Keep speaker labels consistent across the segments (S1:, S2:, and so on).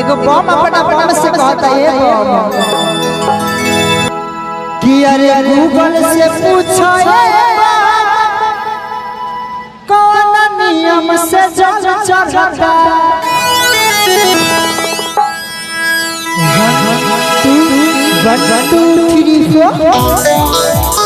S1: एगो बम अपना बम से कहता है बम कि अरे गूगल से पूछो कौन नियम से जल चढ़ता 1 2 3 4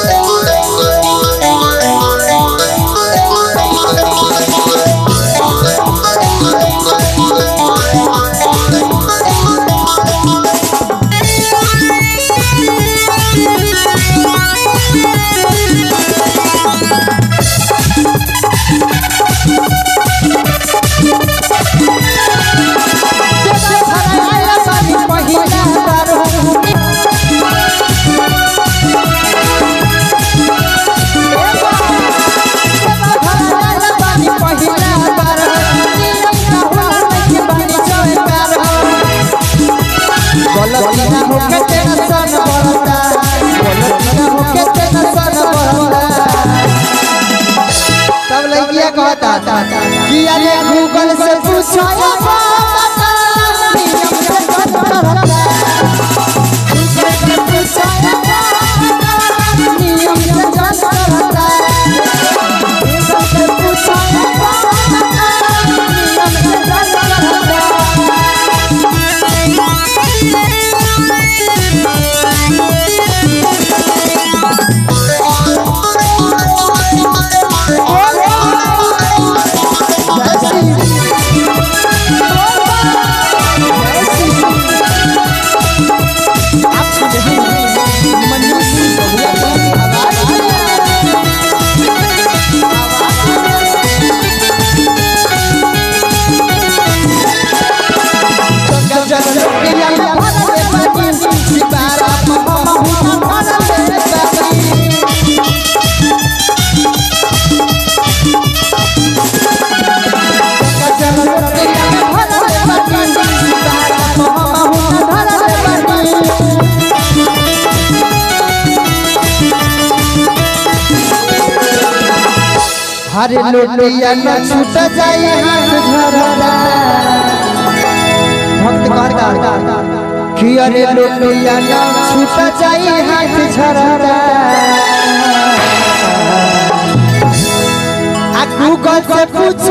S1: तब लड़किया कहता कि अरे गूगल से पूछो हरे लोटिया न छूट जाए हाथ झररा भक्त कहता कि अरे लोटिया न छूट जाए हाथ झररा आ गूगल से पूछ